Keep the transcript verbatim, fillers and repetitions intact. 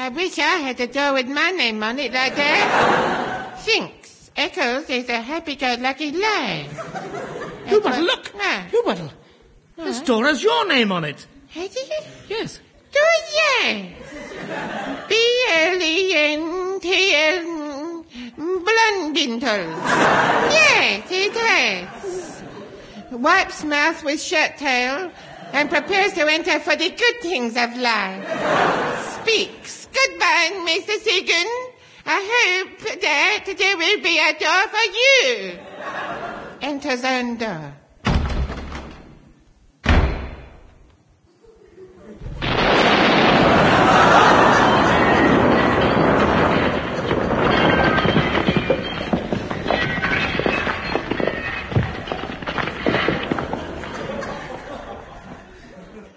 I wish I had a door with my name on it like that. Thinks Eccles is a happy-go-lucky lad. Hubert, look! Ah. Hubert, this door has your name on it. Has it? Yes. Do it, yes. B L E N T L Blundintle. Yes, it has. Wipes mouth with shirt tail and prepares to enter for the good things of life. Speaks. Goodbye, Mister Segan. I hope that there will be a door for you. Enters own door.